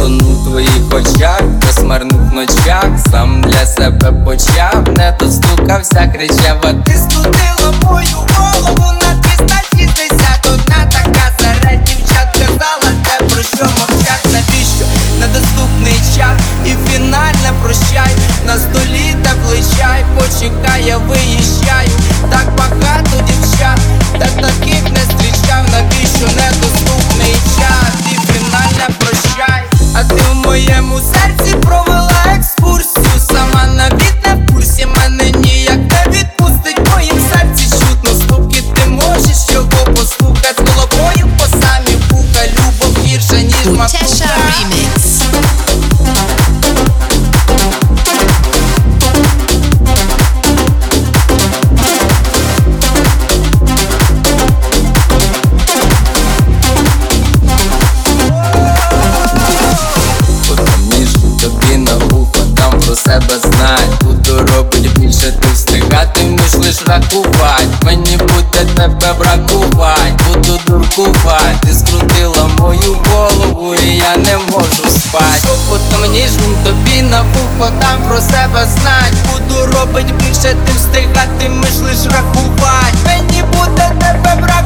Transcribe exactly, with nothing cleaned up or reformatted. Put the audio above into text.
тону в твоїх очах, в безмарних ночах, сам для себе почав, не достукався, кричав, а ти студила мою голову на двісті шістдесят одна така серед дівчат казала те, про що мовчать. Навіщо недоступний час і фінальне прощай, на столі теплий чай, почекай, я виїжджаю. Так багато дівчат, та таких не зустрічав. Навіщо недоступний час і фінальне прощай? А ти в моєму серці провела екскурсію, сама навіть не в курсі, мене ніяк не відпустить. В моїм серці чутно стуки, ти можеш його послухать, з головою по самі вуха, любов гірша, ніж матуха. Себе знать, буду робить більше, ти встигатимеш лиш рахувать. Мені буде тебе бракувать, буду дуркувать. Ти скрутила мою голову і я не можу спать. Потом ніжним тобі на вухо дам про себе знать. Буду робить більше, ти встигатимеш лиш рахувать. Мені буде тебе бракувать.